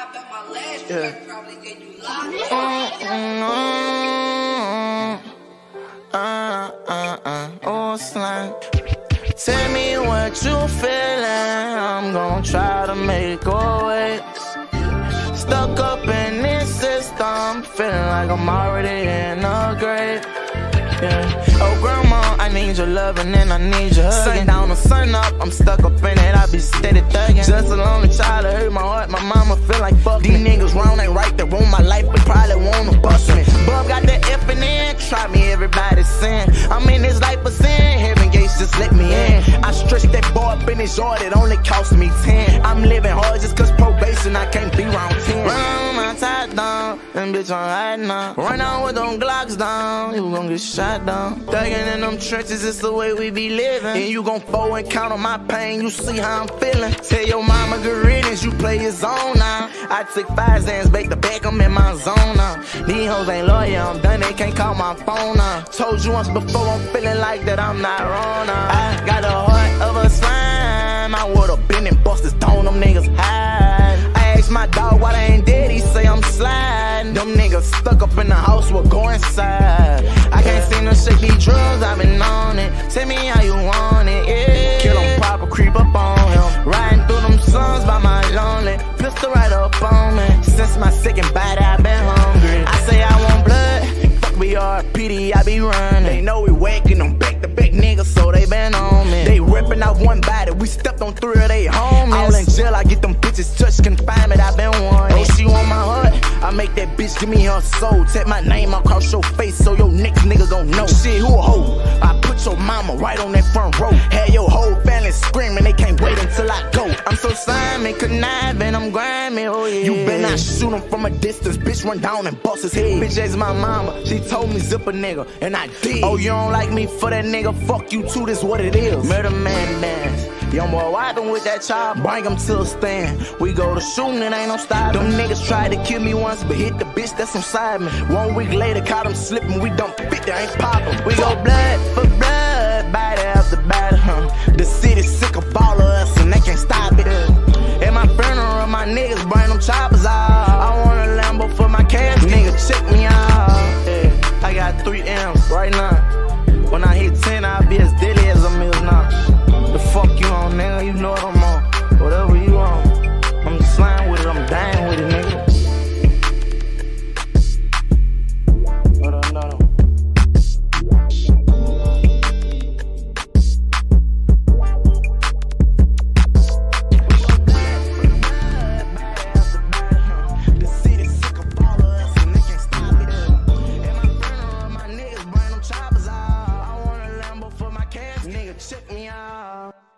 hop at my last track, probably get you locked. Oh, slang. Tell me what you feeling. I'm gonna try to make a way. Stuck up in this system, feeling like I'm already in a grave. Yeah. Oh grandma, I need your loving and I need your hugging. Sun down or sun up, I'm stuck up in it, I be steady thugging. Just a lonely child, it hurt my heart, my mama feel like fuck. These niggas wrong, ain't right, they ruin my life, but probably wanna bust me. Bub got the F in it, try me, everybody sin. I'm in this life of sin, heaven gates just let me in. I stretched that boy up in his yard, it only cost me 10. I'm living hard just cause probation, I can't be round 10. Run on my top down, and bitch I'm hiding now. Run on with them Glocks down, you gon' get shot down. Thuggin' in them trenches, it's the way we be living. And you gon' fall and count on my pain, you see how I'm feeling. Tell your mama good riddance, you play your zone now. I took 5 Xans, bake the back, I'm in my zone now. These hoes ain't loyal, I'm done, they can't call my phone now. Told you once before, I'm feeling like that, I'm not wrong now. I got the heart of a slime, I would've been in Busters, don't them niggas hide. I asked my dog why they ain't dead, he say I'm sliding. Them niggas stuck up in the house, will go inside. I can't seem to shake these drugs, I've been on it. Tell me how you want it, yeah. Kill him proper, creep up on him. Riding through them suns by my lonely. Pistol right up on me. Since my second bite, I've been hungry. I say I want blood, fuck we are PD, I be running. They know we whacking them back-to-back niggas, so they been on me. They ripping off one body, we stepped on 3 of they homies. All in jail, I get them bitches touch confinement, I been wanting. Oh, she want my heart, I make that bitch give me her soul. Take my name across your face so your next nigga gon' know. Shit, who a hoe? I put your mama right on that front row. Had your whole family screaming, they can't wait until I go. I'm so slimy, conniving, I'm grimy, oh yeah. You better not shoot him from a distance, bitch run down and bust his head. Bitch asked my mama, she told me zip a nigga, and I did. Oh, you don't like me for that nigga, fuck you too, this what it is. Murder man dance. Young boy wiping with that child, bring him to a stand. We go to shooting, it ain't no stopping. Them niggas tried to kill me once, but hit the bitch that's inside me. 1 week later, caught him slipping, we dump 50, ain't poppin'. We go blood for blood, body after body, The city's sick of all of us, and they can't stop it. At my funeral, my niggas bring them choppers out. I want a Lambo for my cash, nigga, check me out. Yeah, I got 3 M's right now. When I hit 10, I'll be as deadly as a meal now. The fuck you on, nigga? You know what I'm on. Whatever you on, I'm slime with it, I'm dying with it, nigga. What up, no? The city's sick of all of us, and they can't stop it. At my funeral, my niggas bring them choppers out. I want a Lambo for my cash, nigga, check me out.